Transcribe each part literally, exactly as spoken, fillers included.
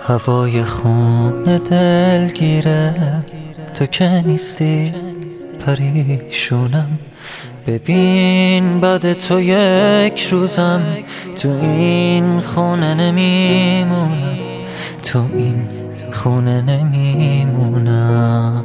هوای خون دلگیره تو که نیستی پریشونم. ببین بعد تو یک روزم تو این خونه نمیمونم، تو این خونه نمیمونم.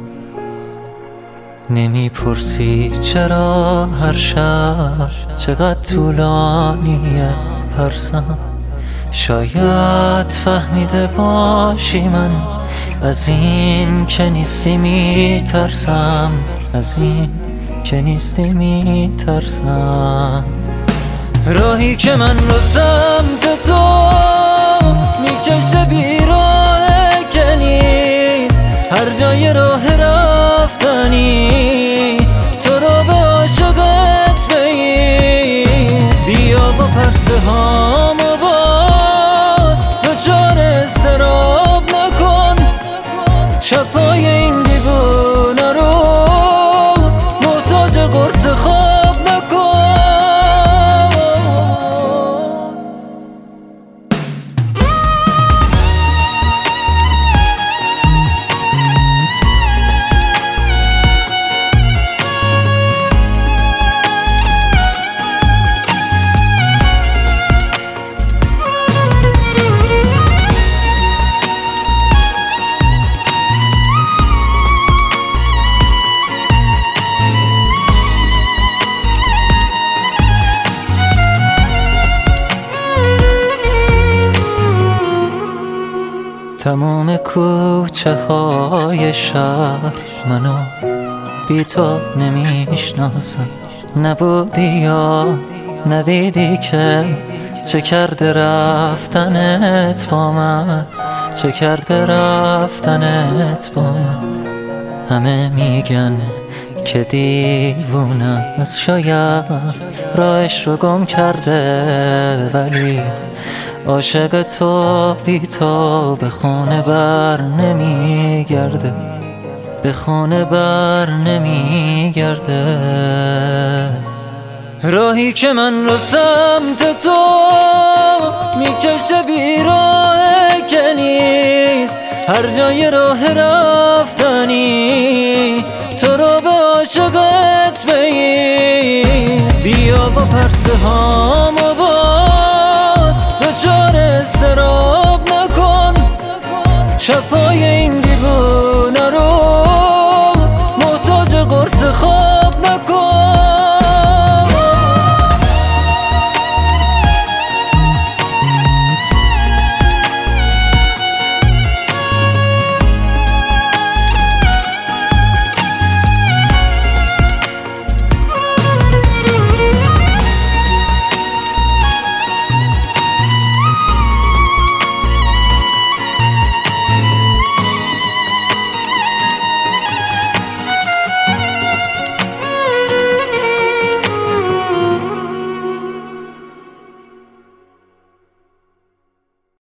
نمیپرسی چرا هر شب چقدر طولانیه پرسم. شاید فهمیده باشی من از این که نیستی میترسم، از این که نیستی میترسم. راهی که من رو سمت تو میکشه بیراه که نیست، هر جای راه رفتنی تو رو به عاشقت بگیر. بیا با پرسه هامو باد دچار استراب نکن، شبای این دیوونه رو محتاج قرص خواب نکن. تمام کوچه های شهر منو بی تو نمیشناسم. نبودی یا ندیدی که چه کرده رفتنت با من، چه کرده رفتنت با من. همه میگن که دیوونه از شاید راهش رو گم کرده، ولی عاشق تو بی تو به خونه بر نمیگرده، به خونه بر نمیگرده. راهی که من رو سمت تو میکشه بیراه که نیست، هر جای راه رفتنی تو رو به عاشقت بگیر. بیا با پرسه هامو باد دچار استراب نکن، شبای این